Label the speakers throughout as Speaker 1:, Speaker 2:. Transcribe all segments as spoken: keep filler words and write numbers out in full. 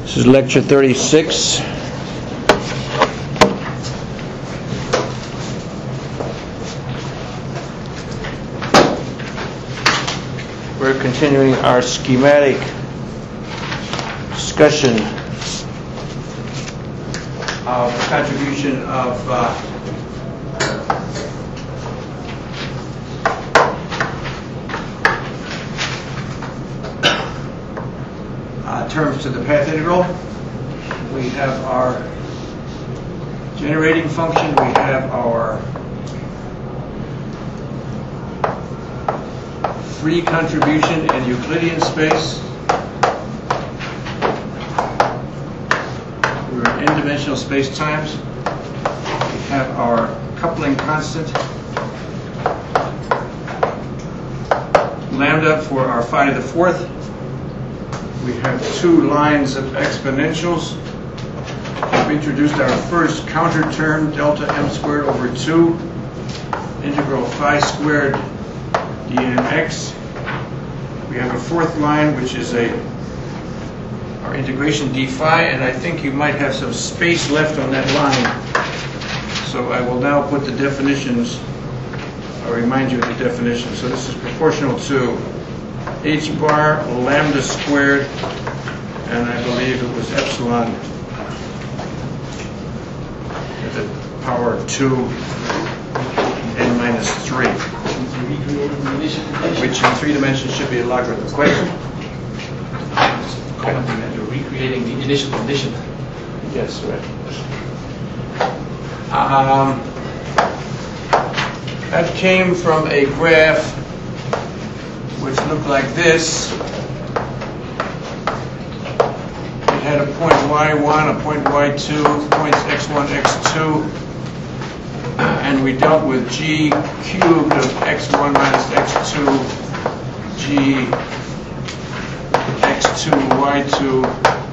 Speaker 1: This is lecture thirty-six. We're continuing our schematic discussion of the contribution of uh, uh, terms to the path integral. We have our generating function, we have our free contribution in Euclidean space. We're in n-dimensional space-times. We have our coupling constant, lambda for our phi to the fourth. We have two lines of exponentials. We've introduced our first counter term, delta m squared over two, integral phi squared dnx. We have a fourth line, which is a our integration d phi, and I think you might have some space left on that line. So I will now put the definitions, I'll remind you of the definition. So this is proportional to h bar lambda squared, and I believe it was epsilon to the power two n minus three. Which in three dimensions should be a logarithm. Question?
Speaker 2: Commenting that you're recreating the initial condition.
Speaker 1: Yes, right. Um, that came from a graph which looked like this. It had a point y one, a point y two, points x one, x two. And we dealt with g cubed of x one minus x two, g x two, y two,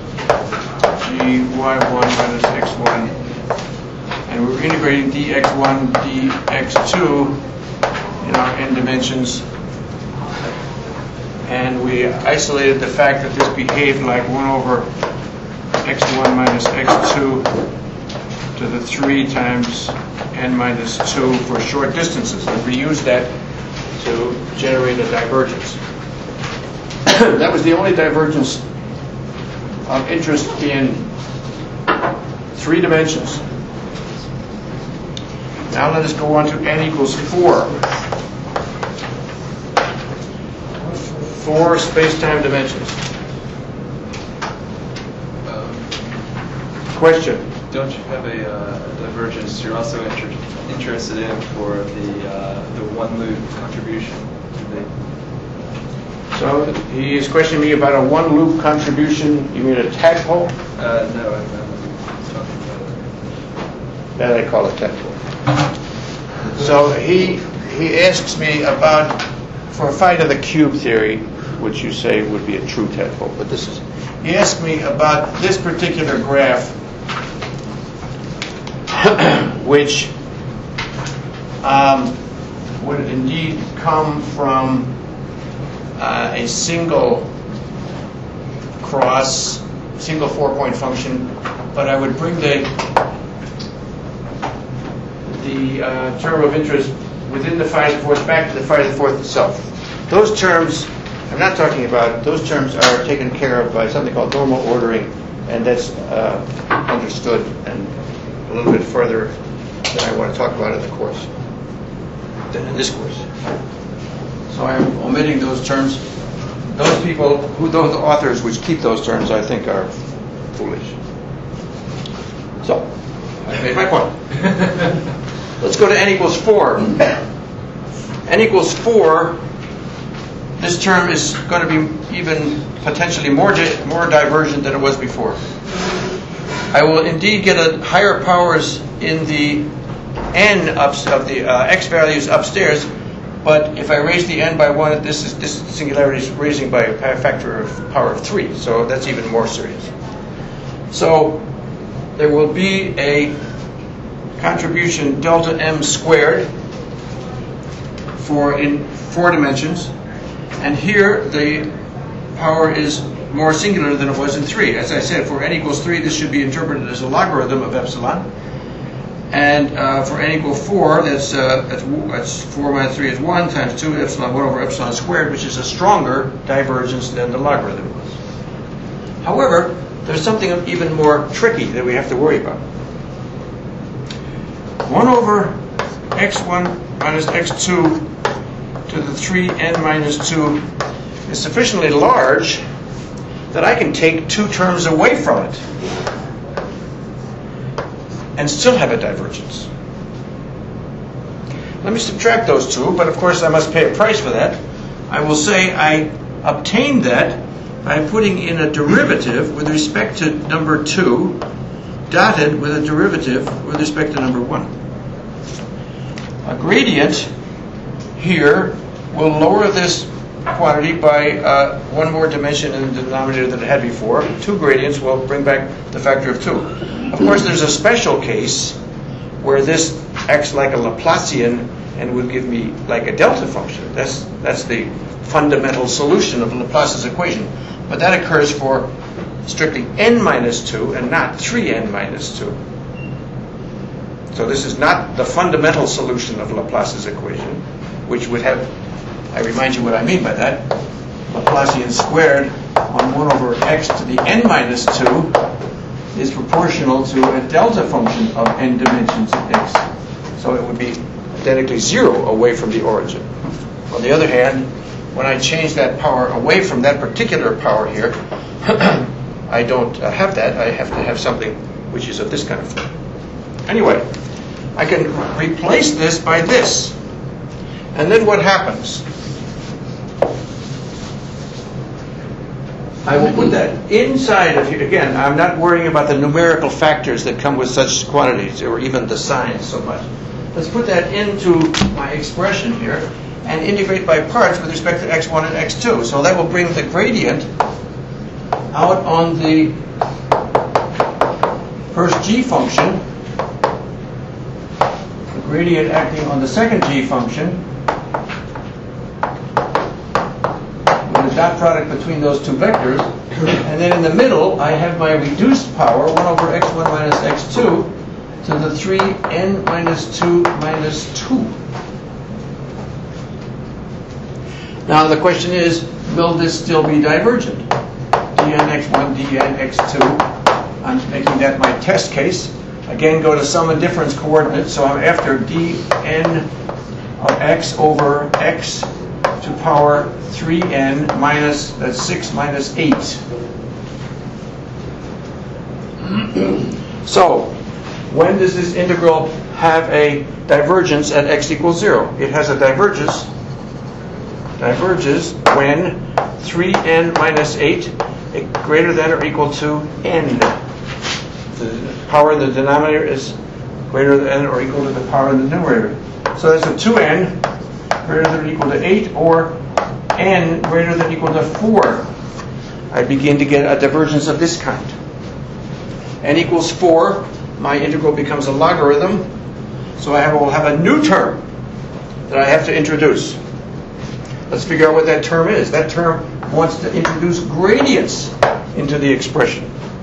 Speaker 1: g y one minus x one. And we were integrating dx one, dx two in our n dimensions. And we isolated the fact that this behaved like one over x one minus x two to the three times n minus two for short distances, and we used that to generate a divergence. That was the only divergence of interest in three dimensions. Now let us go on to n equals four. Four space-time dimensions.
Speaker 3: Um,
Speaker 1: Question?
Speaker 3: Don't you have a, uh, a divergence you're also inter interested in for the uh, the one loop contribution?
Speaker 1: So he is questioning me about a one loop contribution. You mean a tadpole?
Speaker 3: Uh, no, I'm not talking about it.
Speaker 1: That I call a tadpole. So he he asks me about, for phi to the cube theory, which you say would be a true tadpole, but this is, he asked me about this particular graph, which um, would indeed come from uh, a single cross, single four-point function, but I would bring the the uh, term of interest within the phi to the fourth back to the phi to the fourth itself. Those terms, I'm not talking about, those terms are taken care of by something called normal ordering, and that's uh, understood and a little bit further than I want to talk about in the course, than in this course. So I'm omitting those terms. Those people, who those authors which keep those terms, I think are foolish. So, I made my point. Let's go to n equals four. N equals four, this term is going to be even potentially more, di more divergent than it was before. I will indeed get a higher powers in the n ups of the uh, x values upstairs, but if I raise the n by one, this is this singularity is raising by a factor of power of three, so that's even more serious. So there will be a contribution delta m squared for in four dimensions, and here the power is more singular than it was in three. As I said, for n equals three, this should be interpreted as a logarithm of epsilon. And uh, for n equals four, that's, uh, that's, that's four minus three is one times two epsilon one over epsilon squared, which is a stronger divergence than the logarithm was. However, there's something even more tricky that we have to worry about. one over x one minus x two to the three n minus two is sufficiently large that I can take two terms away from it and still have a divergence. Let me subtract those two, but of course I must pay a price for that. I will say I obtained that by putting in a derivative with respect to number two, dotted with a derivative with respect to number one. A gradient here will lower this quantity by uh, one more dimension in the denominator than it had before. Two gradients will bring back the factor of two. Of course, there's a special case where this acts like a Laplacian and will give me like a delta function. That's, that's the fundamental solution of Laplace's equation. But that occurs for strictly n minus two and not three n minus two. So this is not the fundamental solution of Laplace's equation, which would have, I remind you what I mean by that, Laplacian squared on one over x to the n minus two is proportional to a delta function of n dimensions of x. So it would be identically zero away from the origin. On the other hand, when I change that power away from that particular power here, I don't uh, have that. I have to have something which is of this kind of form. Anyway, I can replace this by this. And then what happens? I will put that inside of here. Again, I'm not worrying about the numerical factors that come with such quantities, or even the signs so much. Let's put that into my expression here and integrate by parts with respect to x one and x two. So that will bring the gradient out on the first g function, the gradient acting on the second g function, with a dot product between those two vectors, and then in the middle I have my reduced power, one over x one minus x two, to the three n minus two minus two. Now the question is, will this still be divergent? dn x one, dn x two. I'm making that my test case. Again, go to sum and difference coordinates, so I'm after dn of x over x to power three n minus, that's six minus eight. So, when does this integral have a divergence at x equals zero? It has a divergence, diverges when three n minus eight greater than or equal to n. The power in the denominator is greater than or equal to the power in the numerator. So that's a two n greater than or equal to eight, or n greater than or equal to four. I begin to get a divergence of this kind. N equals four, my integral becomes a logarithm, so I will have a new term that I have to introduce. Let's figure out what that term is. That term wants to introduce gradients into the expression.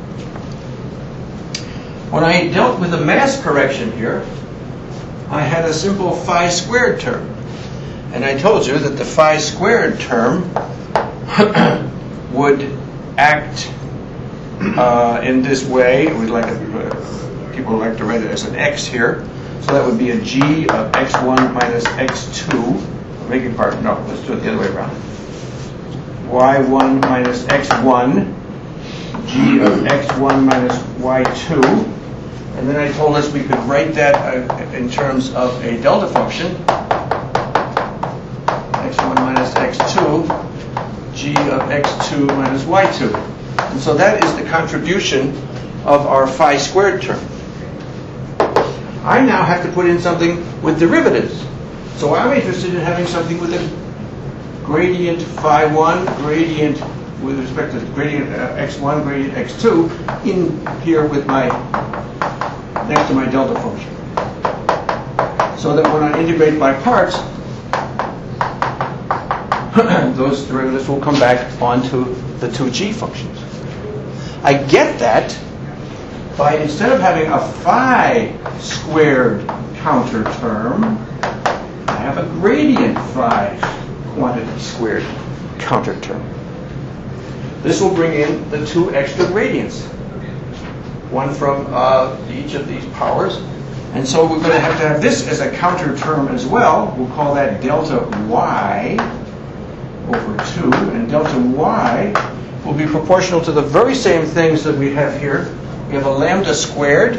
Speaker 1: When I dealt with the mass correction here, I had a simple phi squared term. And I told you that the phi squared term would act uh, in this way. We'd like to, uh, people like to write it as an x here. So that would be a g of x one minus x two. Making part, no, let's do it the other way around. y one minus x one, g of x one minus y two. And then I told us we could write that uh, in terms of a delta function, x one minus x two, g of x two minus y two. And so that is the contribution of our phi squared term. I now have to put in something with derivatives. So I'm interested in having something with a gradient phi one, gradient with respect to gradient uh, x one, gradient x two, in here with my, next to my delta function. So that when I integrate by parts, those derivatives will come back onto the two g functions. I get that by, instead of having a phi squared counter term, I have a gradient phi quantity squared counter term. This will bring in the two extra gradients, one from uh, each of these powers. And so we're going to have to have this as a counter term as well. We'll call that delta y over two. And delta y will be proportional to the very same things that we have here. We have a lambda squared.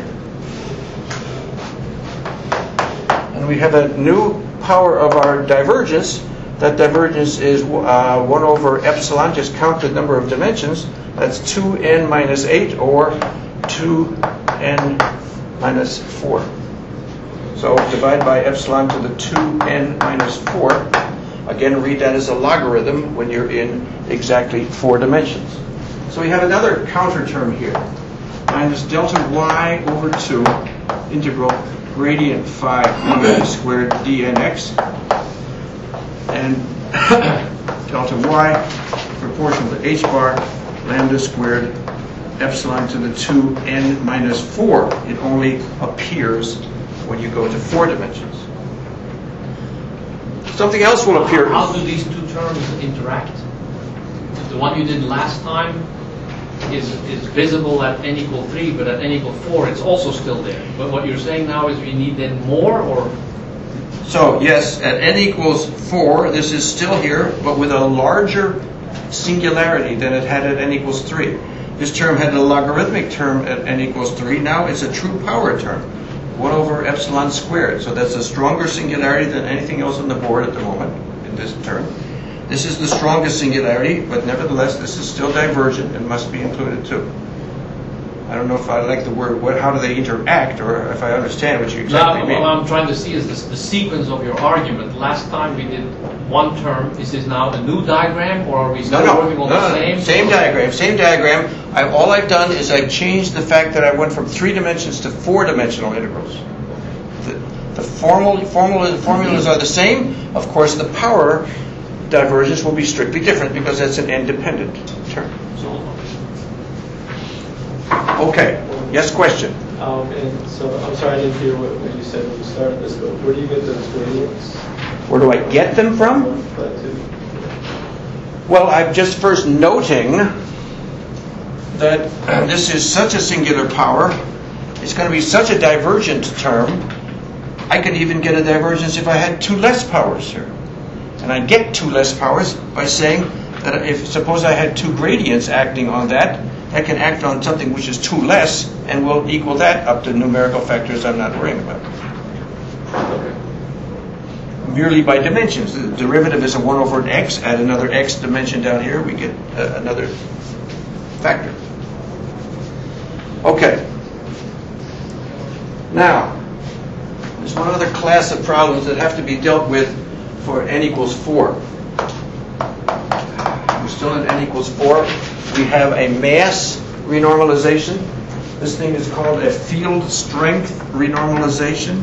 Speaker 1: And we have a new power of our divergence. That divergence is uh, one over epsilon. Just count the number of dimensions. That's two n minus eight, or two n minus four. So divide by epsilon to the two n minus four. Again, read that as a logarithm when you're in exactly four dimensions. So we have another counter term here. Minus delta y over two integral gradient phi quantity squared dnx. And delta y proportional to h bar lambda squared epsilon to the two n minus four. It only appears when you go to four dimensions. Something else will appear.
Speaker 2: How do these two terms interact? The one you did last time is, is visible at n equal three, but at n equal four it's also still there. But what you're saying now is we need then more, or?
Speaker 1: So yes, at n equals four, this is still here, but with a larger singularity than it had at n equals three. This term had a logarithmic term at n equals three. Now it's a true power term, one over epsilon squared. So that's a stronger singularity than anything else on the board at the moment in this term. This is the strongest singularity, but nevertheless, this is still divergent and must be included too. I don't know if I like the word, what, how do they interact, or if I understand what you exactly
Speaker 2: no,
Speaker 1: mean.
Speaker 2: What I'm trying to see is this, the sequence of your argument. Last time we did one term. Is this now a new diagram, or are we still
Speaker 1: no, no,
Speaker 2: working on
Speaker 1: no,
Speaker 2: the
Speaker 1: no,
Speaker 2: same?
Speaker 1: Same diagram, same diagram. I, all I've done is I've changed the fact that I went from three dimensions to four dimensional integrals. The, the formal, formal, formulas are the same. Of course, the power divergence will be strictly different because that's an independent term. Okay. Yes, question?
Speaker 4: Um, and so I'm sorry I didn't hear what, what you said when you started this, but where do you get those gradients?
Speaker 1: Where do I get them from? Well, I'm just first noting that this is such a singular power. It's going to be such a divergent term. I could even get a divergence if I had two less powers here. And I get two less powers by saying that if, suppose I had two gradients acting on that, I can act on something which is two less, and we'll equal that up to numerical factors I'm not worrying about. Merely by dimensions. The derivative is a one over an x. Add another x dimension down here, we get uh, another factor. Okay. Now, there's one other class of problems that have to be dealt with for n equals four. We're still at n equals four. We have a mass renormalization. This thing is called a field strength renormalization.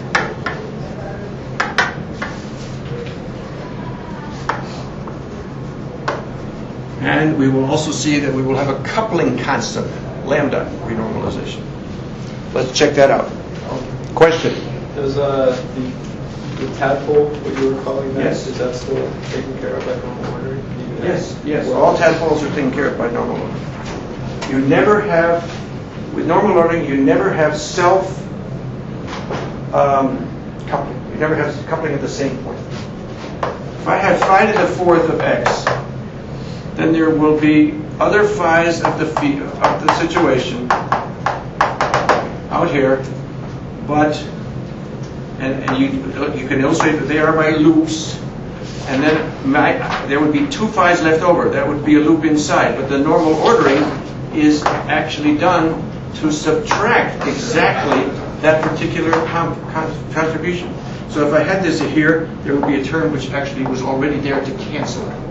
Speaker 1: And we will also see that we will have a coupling constant, lambda renormalization. Let's check that out. Question?
Speaker 4: Does uh, the, the tadpole, what you were calling that,
Speaker 1: Yes.
Speaker 4: is that still taken care of by normal ordering?
Speaker 1: Yes, yes. All tadpoles are taken care of by normal ordering. You never have, with normal ordering, you never have self um, coupling. You never have coupling at the same point. If I had phi to the fourth of x, then there will be other phi's of the phi, of the situation out here, but and, and you you can illustrate that they are by loops. And then my, there would be two phi's left over. That would be a loop inside. But the normal ordering is actually done to subtract exactly that particular com- con- contribution. So if I had this here, there would be a term which actually was already there to cancel it.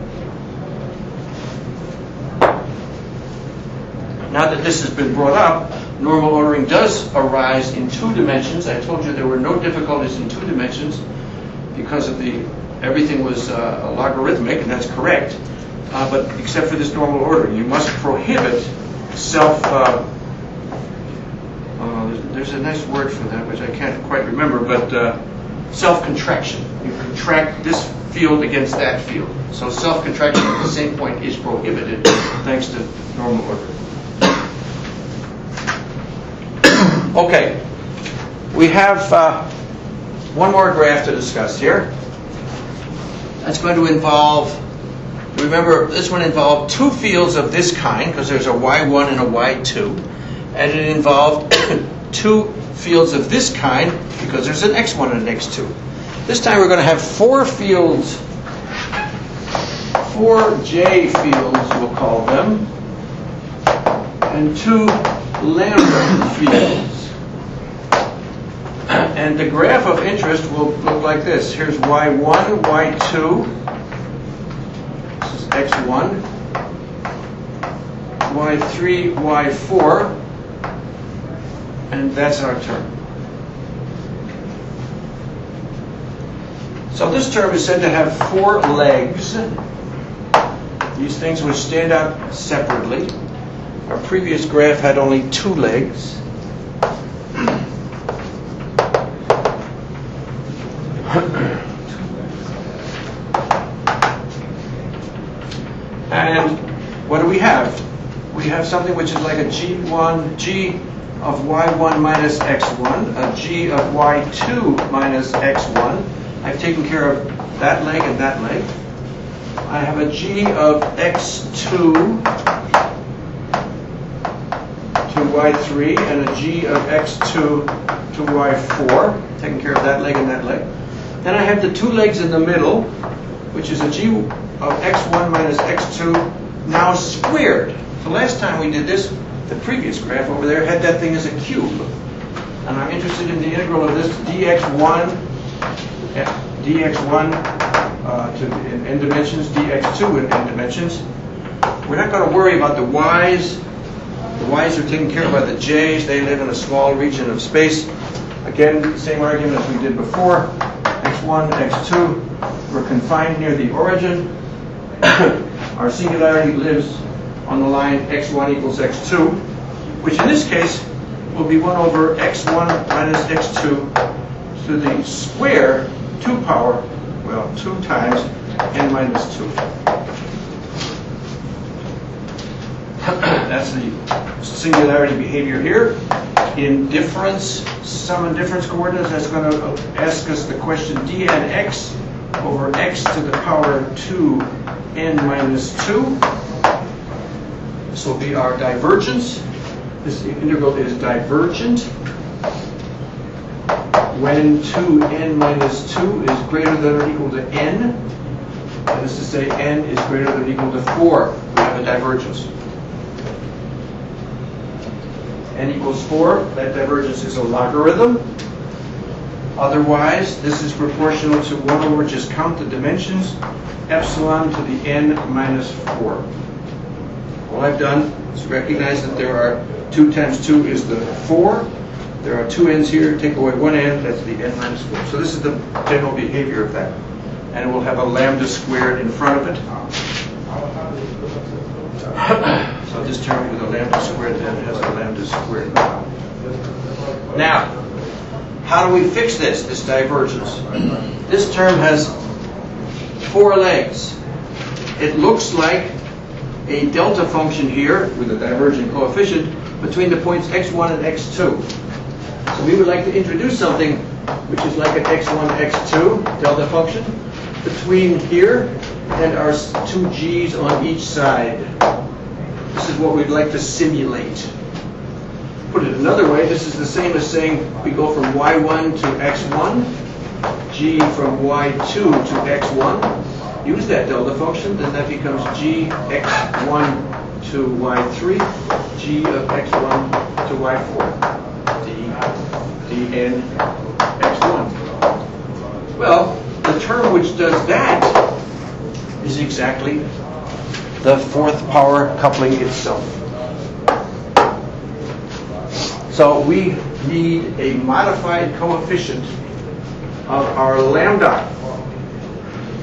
Speaker 1: Now that this has been brought up, normal ordering does arise in two dimensions. I told you there were no difficulties in two dimensions because of the everything was uh, logarithmic, and that's correct, uh, but except for this normal ordering. You must prohibit self, uh, uh, there's, there's a nice word for that, which I can't quite remember, but uh, self-contraction. You contract this field against that field. So self-contraction at the same point is prohibited thanks to normal ordering. Okay, we have uh, one more graph to discuss here. That's going to involve, remember, this one involved two fields of this kind, because there's a y one and a y two, and it involved two fields of this kind, because there's an x one and an x two. This time we're going to have four fields, four J fields, we'll call them, and two lambda fields. And the graph of interest will look like this. Here's y one, y two, this is x one, y three, y four, and that's our term. So this term is said to have four legs. These things would stand out separately. Our previous graph had only two legs. And what do we have? We have something which is like a g one, g of y one minus x one, a g of y two minus x one. I've taken care of that leg and that leg. I have a g of x two to y three and a g of x two to y four. Taking care of that leg and that leg. Then I have the two legs in the middle, which is a g of x one minus x two now squared. The last time we did this, the previous graph over there had that thing as a cube. And I'm interested in the integral of this dx one, dx one uh, to in, in dimensions, dx two in, in dimensions. We're not going to worry about the y's. The y's are taken care of by the j's. They live in a small region of space. Again, same argument as we did before. x one, x two, we're confined near the origin. Our singularity lives on the line x one equals x two, which in this case will be one over x one minus x two to the square, two power, well, two times n minus two. That's the singularity behavior here. In difference, sum and difference coordinates, that's going to ask us the question dnx over x to the power two n minus two. This will be our divergence. This integral is divergent when two n minus two is greater than or equal to n. That is to say, n is greater than or equal to four. We have a divergence. N equals four, that divergence is a logarithm. Otherwise, this is proportional to one over, just count the dimensions, epsilon to the n minus four. All I've done is recognize that there are two times two is the four. There are two n's here, take away one n, that's the n minus four. So this is the general behavior of that. And it will have a lambda squared in front of it. So this term with a lambda squared then has a lambda squared. Now, how do we fix this, this divergence? This term has four legs. It looks like a delta function here with a divergent coefficient between the points x one and x two. So we would like to introduce something which is like an x one, x two delta function between here and our two g's on each side. This is what we'd like to simulate. Put it another way, this is the same as saying we go from y one to x one, g from y two to x one. Use that delta function, then that becomes g x one to y three, g of x one to y four, d, dn x one. Well, the term which does that is exactly the fourth power coupling itself. So we need a modified coefficient of our lambda.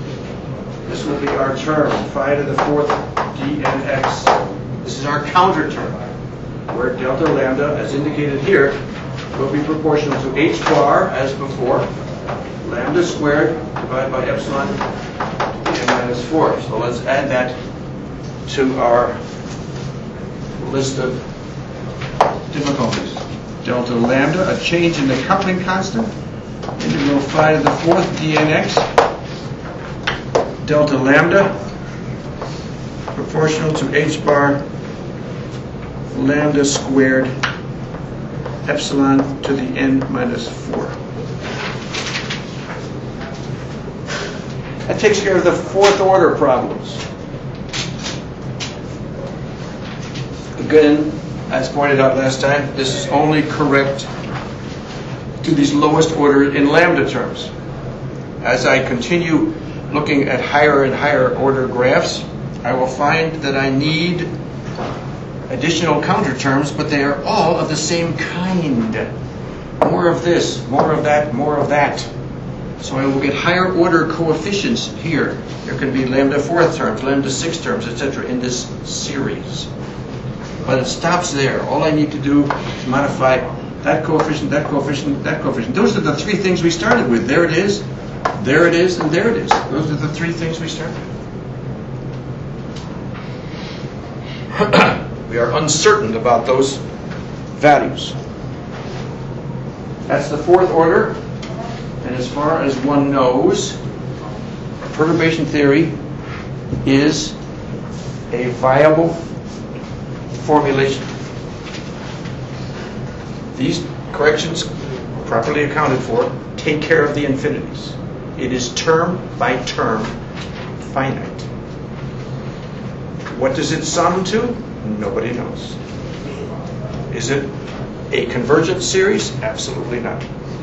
Speaker 1: This will be our term, phi to the fourth d n x. This is our counter term, where delta lambda, as indicated here, will be proportional to h bar, as before, lambda squared divided by epsilon n minus four. So let's add that to our list of difficulties. Delta lambda, a change in the coupling constant, integral phi to the fourth dnx, delta lambda, proportional to h bar lambda squared epsilon to the n minus four. That takes care of the fourth order problems. Again, as pointed out last time, this is only correct to these lowest order in lambda terms. As I continue looking at higher and higher order graphs, I will find that I need additional counter terms, but they are all of the same kind. More of this, more of that, more of that. So I will get higher order coefficients here. There can be lambda fourth terms, lambda sixth terms, et cetera in this series. But it stops there. All I need to do is modify that coefficient, that coefficient, that coefficient. Those are the three things we started with. There it is, there it is, and there it is. Those are the three things we started with. We are uncertain about those values. That's the fourth order. And as far as one knows, perturbation theory is a viable formulation. These corrections, properly accounted for, take care of the infinities. It is term by term finite. What does it sum to? Nobody knows. Is it a convergent series? Absolutely not.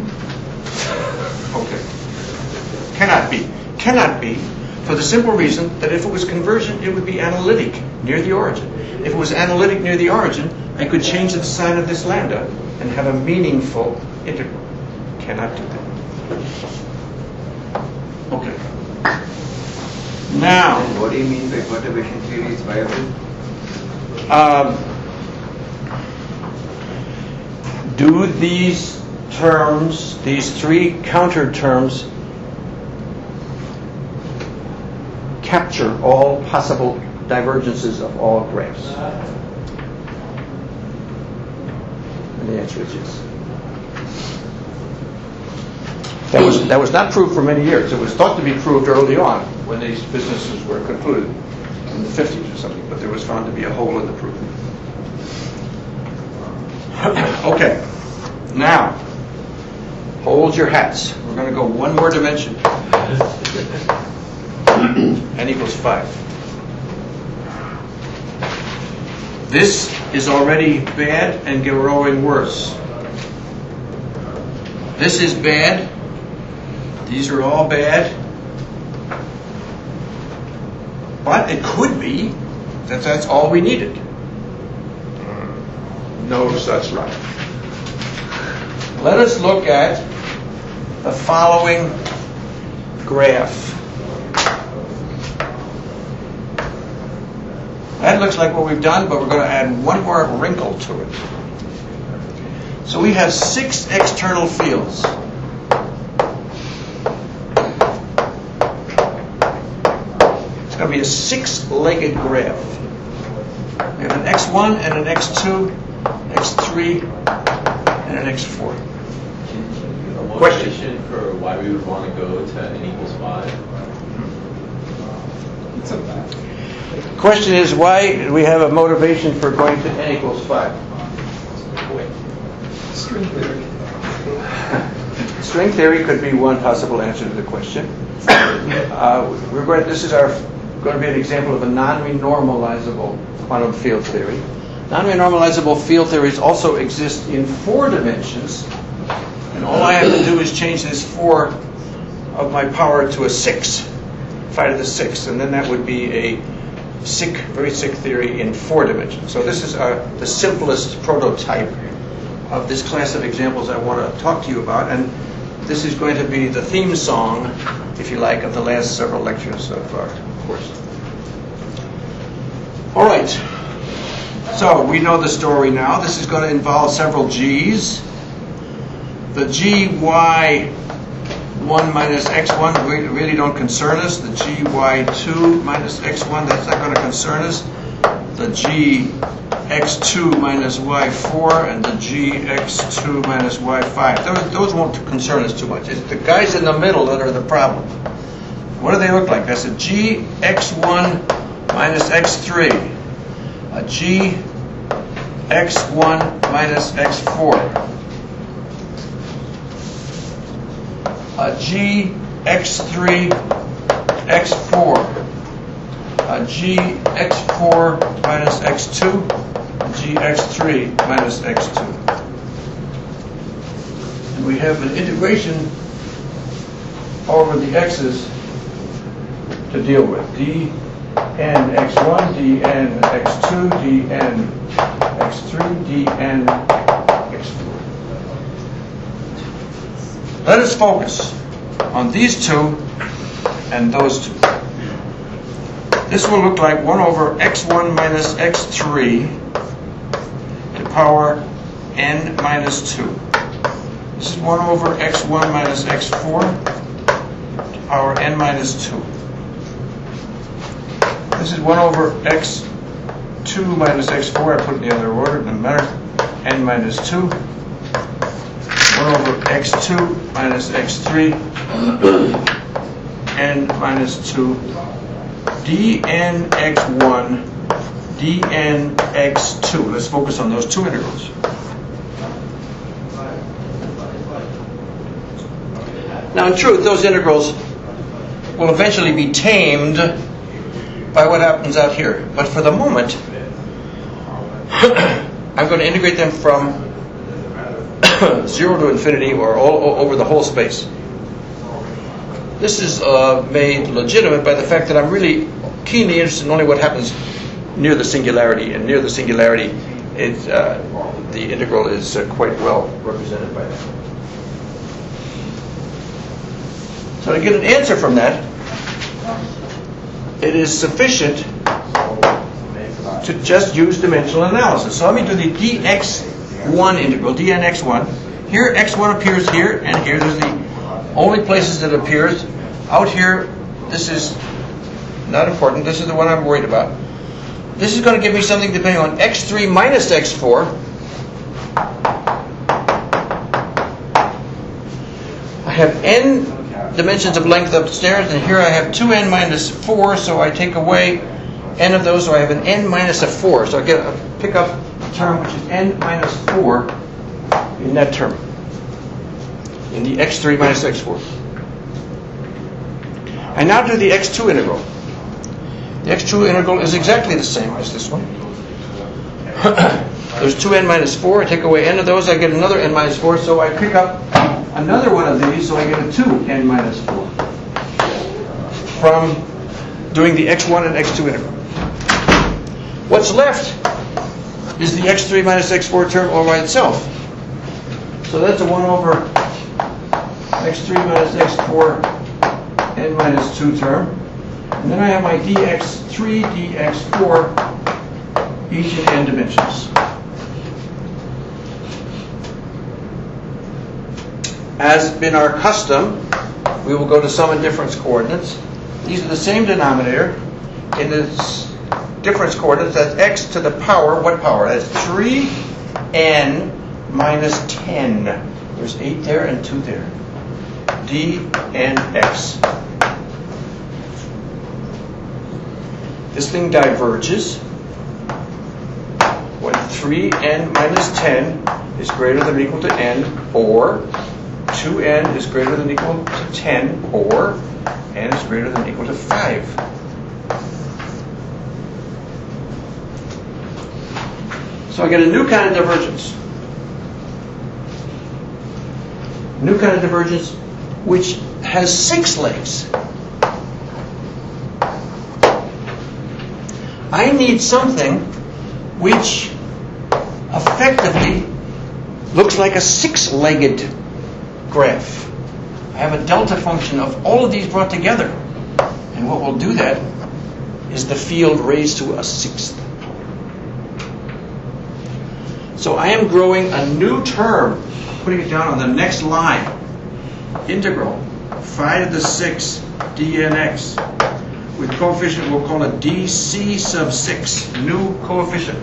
Speaker 1: Okay. Cannot be. Cannot be for the simple reason that if it was convergent, it would be analytic near the origin. If it was analytic near the origin, I could change the sign of this lambda and have a meaningful integral. Cannot do that. Okay. Now,
Speaker 5: And what do you mean by perturbation theory is viable?
Speaker 1: Um, do these terms, these three counter terms, capture all possible divergences of all graphs? And the answer is yes. That was, that was not proved for many years. It was thought to be proved early on when these businesses were concluded in the fifties or something, but there was found to be a hole in the proof. Okay, now, hold your hats. We're going to go one more dimension. N equals five. This is already bad and growing worse. This is bad. These are all bad. But it could be that that's all we needed. No such luck. Let us look at the following graph. That looks like what we've done, but we're going to add one more wrinkle to it. So we have six external fields. It's going to be a six-legged graph. We have an x one and an x two, x three, and an x four.
Speaker 6: A
Speaker 1: Question?
Speaker 6: motivation for why we would want to go to n equals five?
Speaker 3: It's a fact.
Speaker 1: The question is, why do we have a motivation for going to n equals five?
Speaker 3: String theory.
Speaker 1: String theory could be one possible answer to the question. Uh, we're going. This is our going to be an example of a non-renormalizable quantum field theory. Non-renormalizable field theories also exist in four dimensions, and all I have to do is change this four of my power to a six, phi to the sixth, and then that would be a sick, very sick theory in four dimensions. So this is our, the simplest prototype of this class of examples I want to talk to you about, and this is going to be the theme song, if you like, of the last several lectures of our course. All right. So we know the story now. This is going to involve several g's. The g y one minus x one really, really don't concern us. The g y two minus x one, that's not going to concern us. The g x two minus y four and the g x two minus y five. Those, those won't concern us too much. It's the guys in the middle that are the problem. What do they look like? That's a g x one minus x three. A g x one minus x four. A g x three x four. A g x four minus x two. A g x three minus x two. And we have an integration over the x's to deal with. D n x one, d n x two, d n x three, d n x four. Let us focus on these two and those two. This will look like one over x one minus x three to power n minus two. This is one over x one minus x four to power n minus two. This is one over x two minus x four, I put it in the other order, doesn't matter, n minus two. one over x two minus x three, n minus two, dn x one, dn x two. Let's focus on those two integrals. Now, in truth, those integrals will eventually be tamed by what happens out here. But for the moment, I'm going to integrate them from zero to infinity, or all, all over the whole space. This is uh, made legitimate by the fact that I'm really keenly interested in only what happens near the singularity, and near the singularity, it, uh, the integral is uh, quite well represented by that. So to get an answer from that, it is sufficient to just use dimensional analysis. So let me do the d x one integral, dn x one. Here x one appears here, and here there's the only places that it appears. Out here, this is not important. This is the one I'm worried about. This is going to give me something depending on x three minus x four. I have n dimensions of length upstairs, and here I have two n minus four, so I take away n of those, so I have an n minus a four. So I get a, pick up a term which is n minus four in that term, in the x three minus x four. I now do the x two integral. The x two integral is exactly the same as this one. There's two n minus four. I take away n of those, I get another n minus four, so I pick up another one of these, so I get a two n minus four from doing the x one and x two integral. What's left is the x three minus x four term all by itself. So that's a one over x three minus x four n minus two term. And then I have my d x three, d x four, each in n dimensions. As been our custom, we will go to sum and difference coordinates. These are the same denominator. In the difference coordinates, that's x to the power, what power? That's three n minus ten. There's eight there and two there. dnx. This thing diverges when three n minus ten is greater than or equal to n, or two n is greater than or equal to ten, or n is greater than or equal to five. So I get a new kind of divergence. New kind of divergence which has six legs. I need something which effectively looks like a six-legged graph. I have a delta function of all of these brought together. And what will do that is the field raised to a sixth. So I am growing a new term, putting it down on the next line. Integral phi to the sixth dnx with coefficient, we'll call it dc sub six, new coefficient.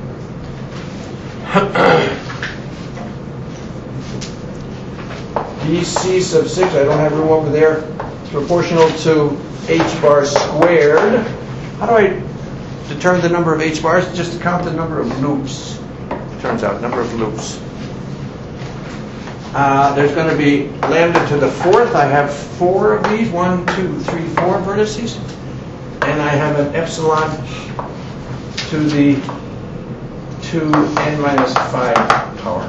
Speaker 1: dc sub six, I don't have room over there, it's proportional to h bar squared. How do I determine the number of h bars? Just to count the number of loops. Turns out, number of loops. Uh, there's going to be lambda to the fourth. I have four of these, one, two, three, four vertices. And I have an epsilon to the two n minus five power.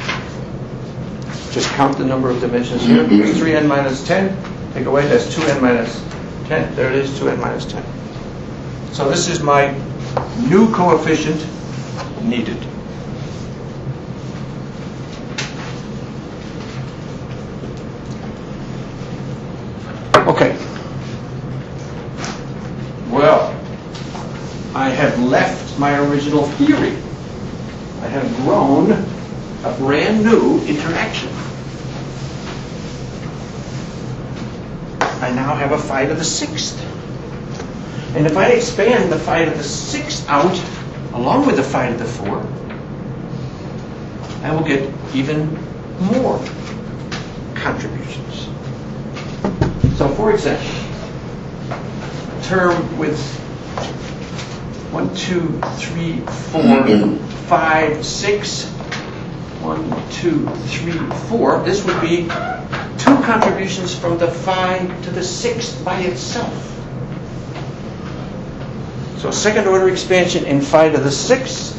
Speaker 1: Just count the number of dimensions here. three n minus ten. Take away, that's two n minus ten. There it is, two n minus ten. So this is my new coefficient needed. Okay. Well, I have left my original theory. I have grown a brand new interaction. I now have a phi to the sixth. And if I expand the phi to the sixth out, along with the phi to the four, I will get even more contributions. So, for example, a term with one, two, three, four, five, six, one, two, three, four. This would be two contributions from the phi to the sixth by itself. So, second order expansion in phi to the sixth.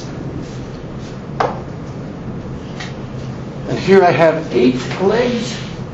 Speaker 1: And here I have eight legs.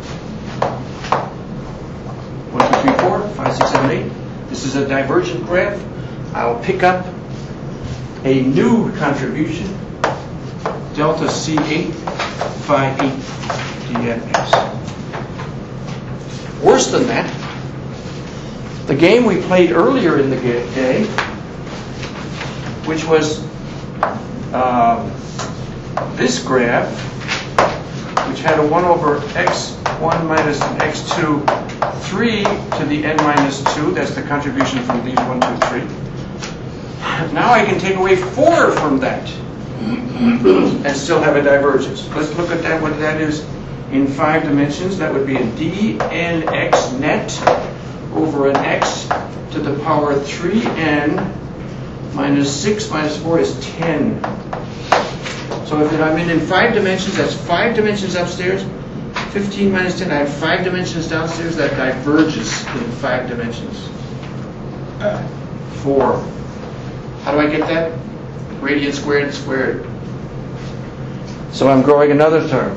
Speaker 1: One, two, three, four, five, six, seven, eight. This is a divergent graph. I'll pick up a new contribution, delta C eight, phi eight dnx. Worse than that, the game we played earlier in the day, which was uh, this graph, which had a one over x one minus an x two, three to the n minus two. That's the contribution from these one, two, three. Now I can take away four from that and still have a divergence. Let's look at that, what that is in five dimensions. That would be a dnx net over an x to the power three n minus six minus four is ten. So if I'm in, in five dimensions, that's five dimensions upstairs. fifteen minus ten, I have five dimensions downstairs. That diverges in five dimensions. Uh, four. How do I get that? Gradient squared squared. So I'm growing another term.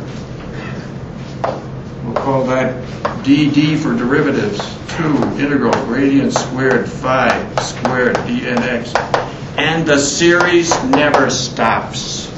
Speaker 1: We'll call that d d for derivatives. two integral gradient squared phi squared dnx. And the series never stops.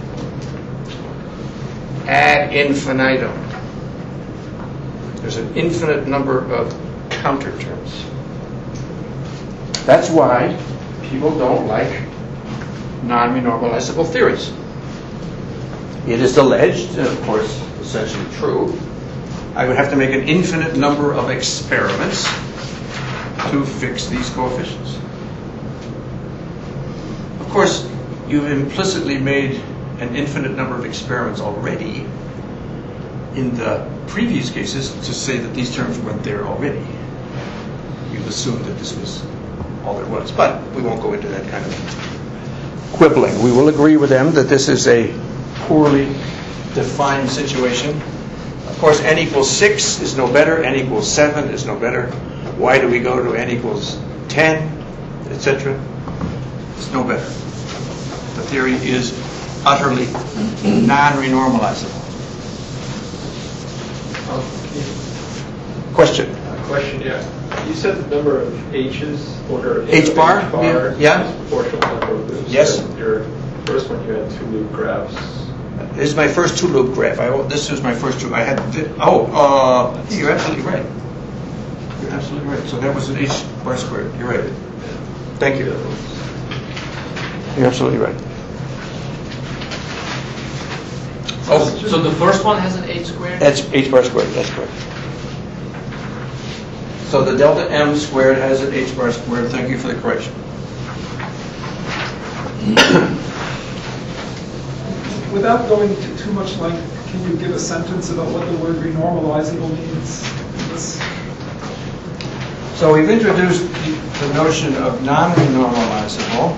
Speaker 1: Ad infinitum. There's an infinite number of counter terms. That's why people don't like non-renormalizable theories. It is alleged, and of course essentially true, I would have to make an infinite number of experiments to fix these coefficients. Of course, you've implicitly made an infinite number of experiments already in the previous cases to say that these terms weren't there already. You've assumed that this was all there was. But we won't go into that kind of quibbling. We will agree with them that this is a poorly defined situation. Of course, n equals six is no better, n equals seven is no better. Why do we go to n equals ten, et cetera? It's no better. The theory is utterly non-renormalizable. Question?
Speaker 4: Uh, question, yeah. You said the number of H's, order of
Speaker 1: H bar?
Speaker 4: H bar
Speaker 1: Yeah.
Speaker 4: is proportional to the number of loops.
Speaker 1: Yes.
Speaker 4: And your first one, you had two loop graphs.
Speaker 1: This is my first two-loop graph. I, this was my first two. I had, thi- oh, uh, you're absolutely right. You're absolutely right. So that was an h bar squared. You're right. Thank you. You're absolutely right. Oh,
Speaker 2: So the first one has an h squared?
Speaker 1: that's h bar squared. That's correct. So the delta m squared has an h bar squared. Thank you for the correction.
Speaker 7: Without going into too much length, can you give a sentence about what the word renormalizable means? This-
Speaker 1: So we've introduced the, the notion of non-renormalizable.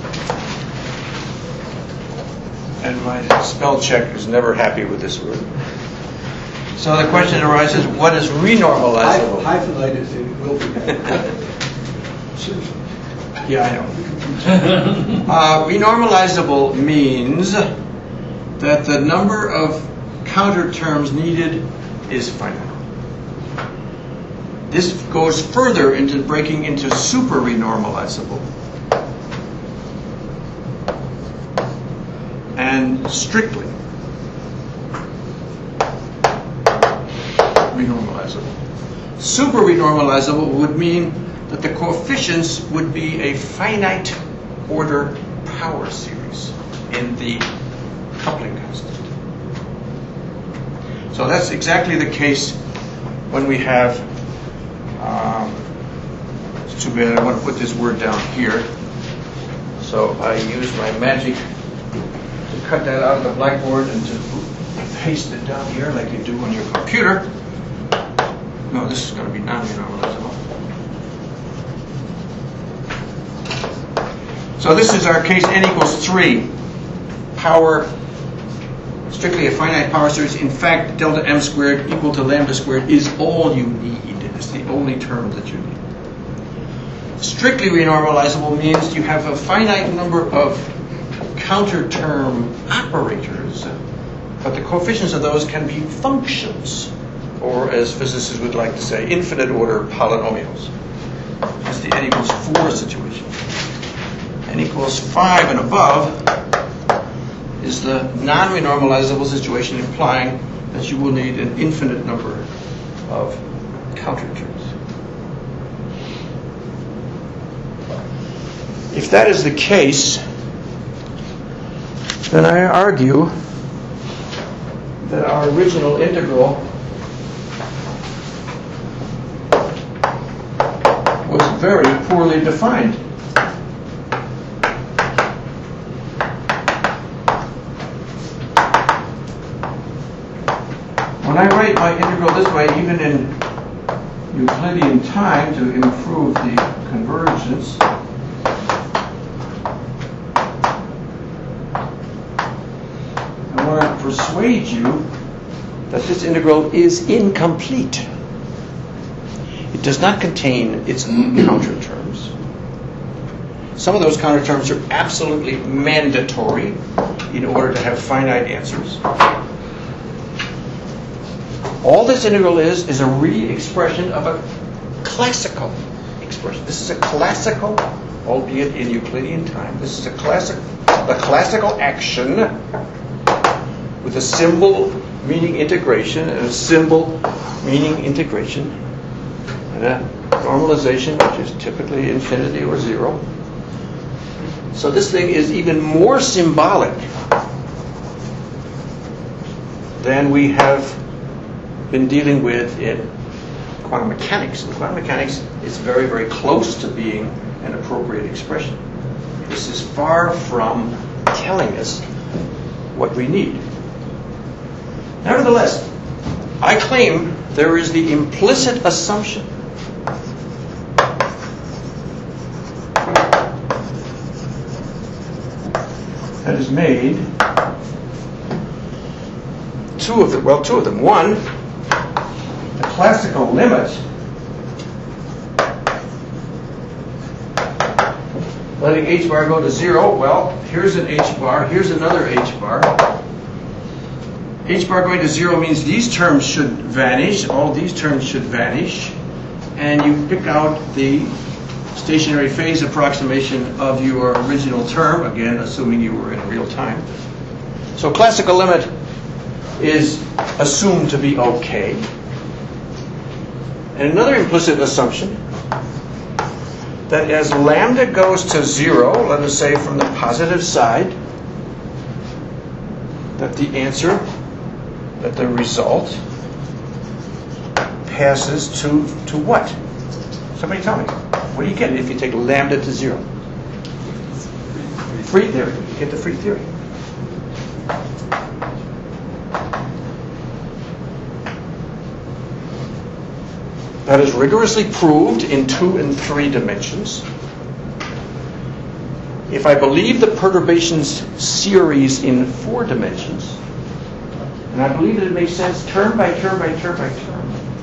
Speaker 1: And my spell check is never happy with this word. So the question arises, what is renormalizable?
Speaker 8: Hyphenated, it will be.
Speaker 1: Yeah, I know. Uh, renormalizable means that the number of counter terms needed is finite. This goes further into breaking into super renormalizable and strictly renormalizable. Super renormalizable would mean that the coefficients would be a finite order power series in the coupling constant. So that's exactly the case when we have, um, it's too bad I want to put this word down here. So I use my magic to cut that out of the blackboard and to paste it down here like you do on your computer. No, this is going to be non-renormalizable. So this is our case n equals three. Power, strictly a finite power series. In fact, delta m squared equal to lambda squared is all you need. It's the only term that you need. Strictly renormalizable means you have a finite number of counter term operators, but the coefficients of those can be functions, or as physicists would like to say, infinite order polynomials. That's the n equals four situation. N equals five and above is the non-renormalizable situation, implying that you will need an infinite number of counter terms. If that is the case, then I argue that our original integral was very poorly defined. When I write my integral this way, even in Euclidean time to improve the convergence, I want to persuade you that this integral is incomplete. It does not contain its counter terms. Some of those counter terms are absolutely mandatory in order to have finite answers. All this integral is is a re-expression of a classical expression. This is a classical, albeit in Euclidean time, this is a classic, a classical action with a symbol meaning integration and a symbol meaning integration and a normalization, which is typically infinity or zero. So this thing is even more symbolic than we have been dealing with in quantum mechanics. In quantum mechanics, it's very, very close to being an appropriate expression. This is far from telling us what we need. Nevertheless, I claim there is the implicit assumption that is made. Two of them, well, two of them. One, the classical limit, letting h bar go to zero. Well, here's an h bar, here's another h bar. H bar going to zero means these terms should vanish, all these terms should vanish, and you pick out the stationary phase approximation of your original term, again, assuming you were in real time. So So classical limit is assumed to be okay. And another implicit assumption that as lambda goes to zero, let us say from the positive side, that the answer, that the result passes to, to what? Somebody tell me. What do you get if you take lambda to zero? Free theory. You get the free theory. That is rigorously proved in two and three dimensions. If I believe the perturbations series in four dimensions, and I believe that it makes sense term by term by term by term,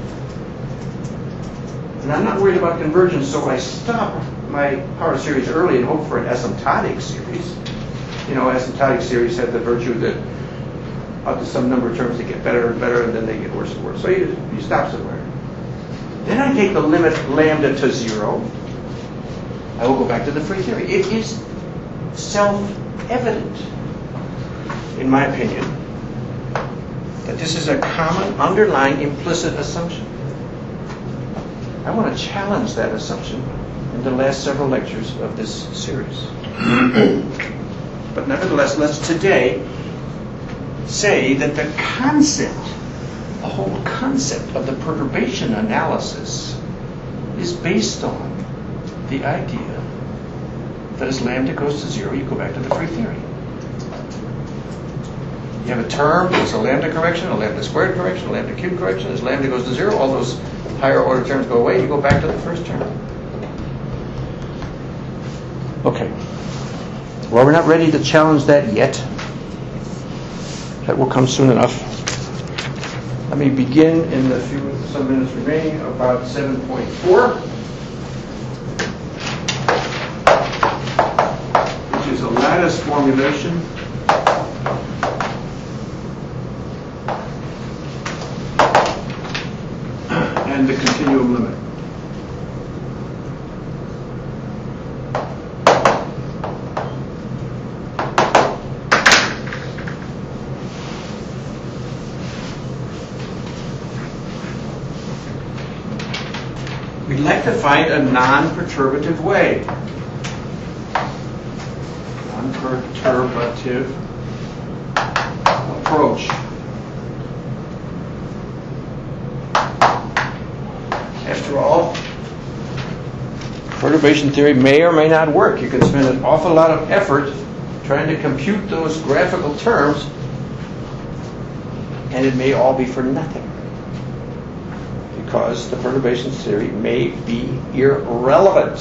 Speaker 1: and I'm not worried about convergence, so I stop my power series early and hope for an asymptotic series. You know, asymptotic series have the virtue that up to some number of terms they get better and better, and then they get worse and worse. So you, you stop somewhere. Then I take the limit lambda to zero. I will go back to the free theory. It is self-evident, in my opinion, that this is a common underlying implicit assumption. I want to challenge that assumption in the last several lectures of this series. But nevertheless, let's today say that the concept, the whole concept of the perturbation analysis is based on the idea that as lambda goes to zero, you go back to the free theory. You have a term, there's a lambda correction, a lambda squared correction, a lambda cubed correction. As lambda goes to zero, all those higher order terms go away, you go back to the first term. Okay. Well, we're not ready to challenge that yet. That will come soon enough. Let me begin in the few some minutes remaining about seven point four, which is a lattice formulation and the continuum limit. We'd like to find a non-perturbative way. Non-perturbative approach. After all, perturbation theory may or may not work. You can spend an awful lot of effort trying to compute those graphical terms, and it may all be for nothing, because the perturbation theory may be irrelevant.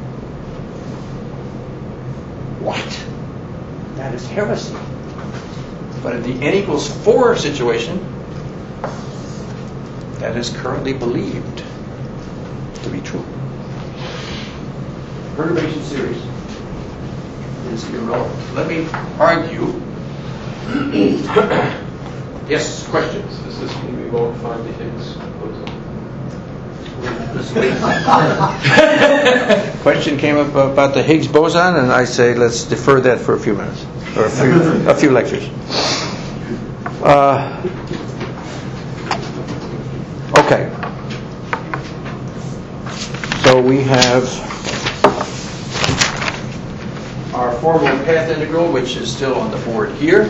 Speaker 1: What? That is heresy. But in the n equals four situation, that is currently believed to be true. Perturbation series is irrelevant. Let me argue. Yes, questions?
Speaker 6: Does this mean we won't find the Higgs boson?
Speaker 1: Question came up about the Higgs boson, and I say let's defer that for a few minutes, or a few, a few lectures. Uh, okay. So we have our formal path integral, which is still on the board here.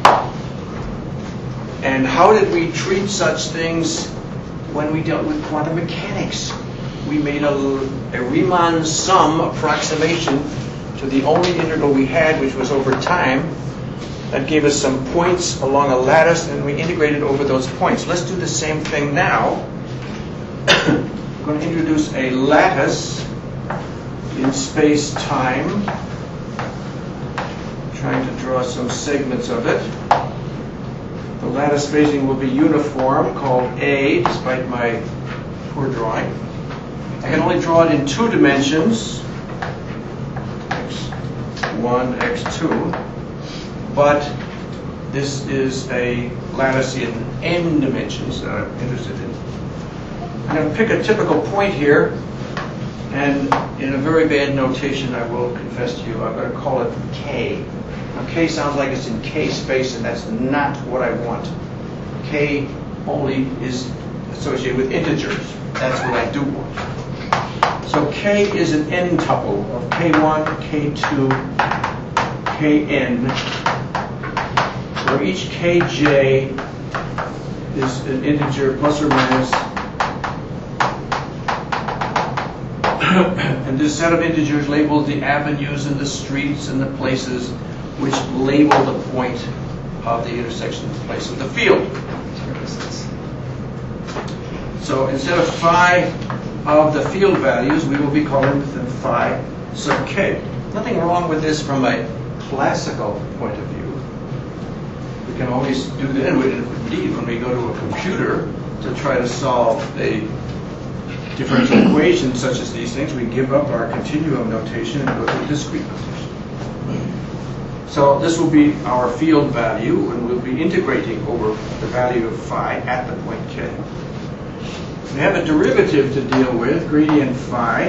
Speaker 1: And how did we treat such things when we dealt with quantum mechanics? We made a, a Riemann sum approximation to the only integral we had, which was over time. That gave us some points along a lattice, and we integrated over those points. Let's do the same thing now. I'm going to introduce a lattice in space-time. Trying to draw some segments of it. The lattice spacing will be uniform, called A, despite my poor drawing. I can only draw it in two dimensions, x one, x two, but this is a lattice in n dimensions that I'm interested in. I'm going to pick a typical point here, and in a very bad notation, I will confess to you, I'm going to call it K. Now, K sounds like it's in K space, and that's not what I want. K only is associated with integers. That's what I do want. So K is an n tuple of K one, K two, Kn, where each Kj is an integer plus or minus, and this set of integers labels the avenues and the streets and the places which label the point of the intersection of the place of the field. So instead of phi of the field values, we will be calling them phi sub k. Nothing wrong with this from a classical point of view. We can always do that. And indeed, when we go to a computer to try to solve a differential equation such as these things, we give up our continuum notation and go to discrete notation. So this will be our field value, and we'll be integrating over the value of phi at the point k. We have a derivative to deal with, gradient phi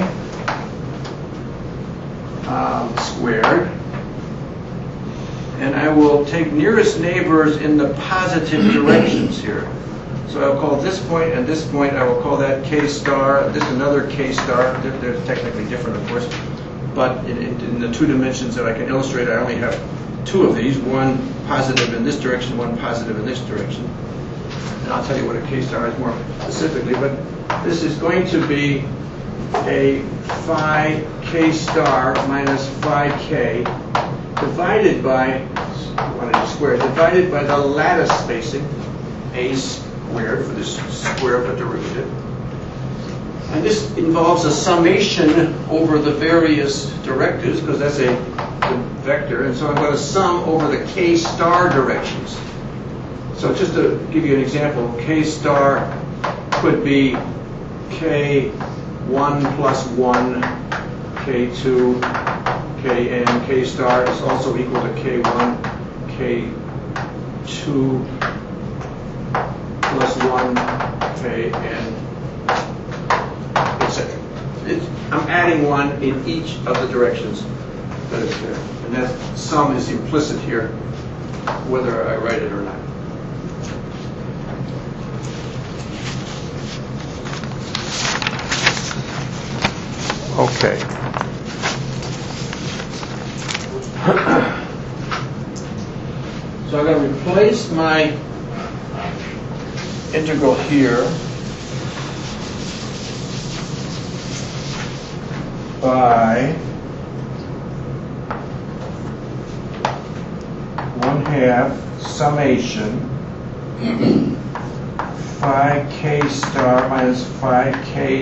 Speaker 1: um, squared. And I will take nearest neighbors in the positive directions here. So I'll call this point and this point, I will call that k star, this another k star. They're, they're technically different, of course. But in, in, in the two dimensions that I can illustrate, I only have two of these, one positive in this direction, one positive in this direction. And I'll tell you what a k star is more specifically, but this is going to be a phi k star minus phi k divided by, one of squared, divided by the lattice spacing, a squared for this square of a derivative. And this involves a summation over the various directives, because that's a, a vector, and so I'm going to sum over the k star directions. So just to give you an example, k star could be k one plus one, k two, kn, k star is also equal to k one, k two plus one, kn, et cetera. I'm adding one in each of the directions that is there. And that sum is implicit here, whether I write it or not. Okay. So I'm going to replace my integral here by one half summation phi k star minus phi k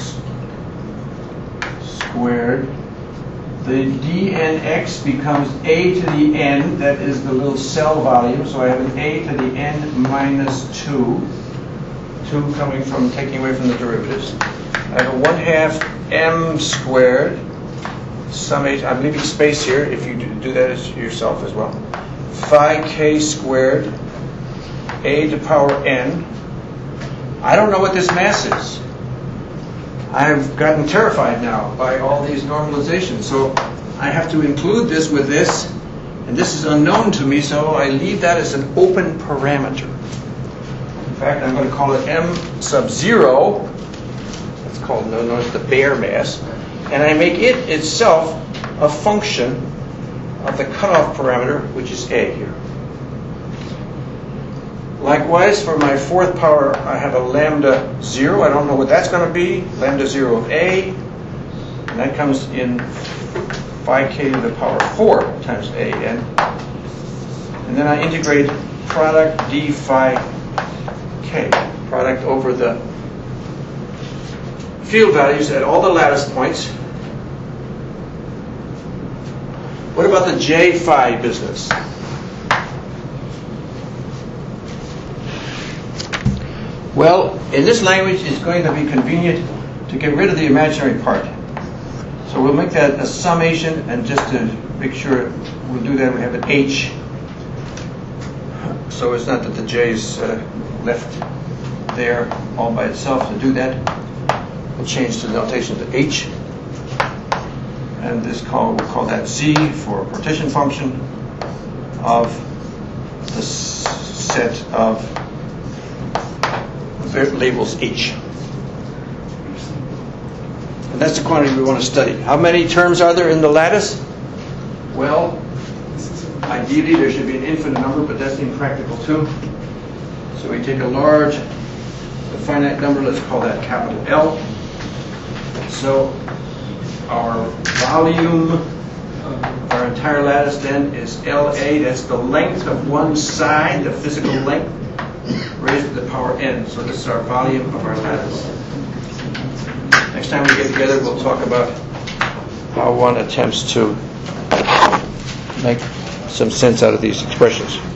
Speaker 1: squared. The dnx becomes a to the n, that is the little cell volume, so I have an a to the n minus two, two coming from taking away from the derivatives. I have a one half m squared, summation, I'm leaving space here if you do that as yourself as well, phi k squared, a to power n. I don't know what this mass is. I've gotten terrified now by all these normalizations, so I have to include this with this, and this is unknown to me, so I leave that as an open parameter. In fact, I'm going to call it m sub zero. It's called, no, no, it's the bare mass, and I make it itself a function of the cutoff parameter, which is a here. Likewise, for my fourth power, I have a lambda zero. I don't know what that's going to be. Lambda zero of a, and that comes in phi k to the power four times a n. And then I integrate product d phi k, product over the field values at all the lattice points. What about the j phi business? Well, in this language, it's going to be convenient to get rid of the imaginary part. So we'll make that a summation, and just to make sure we'll do that, we have an h. So it's not that the j is uh, left there all by itself. To do that, we'll change the notation to h. And this call, we'll call that z for a partition function. of the s- set of var- labels each. And that's the quantity we want to study. How many terms are there in the lattice? Well, ideally there should be an infinite number, but that's impractical too. So we take a large, a finite number, let's call that capital L. So our volume of our entire lattice then is L A, that's the length of one side, the physical length, raised to the power n. So this is our volume of our lattice. Next time we get together, we'll talk about how one attempts to make some sense out of these expressions.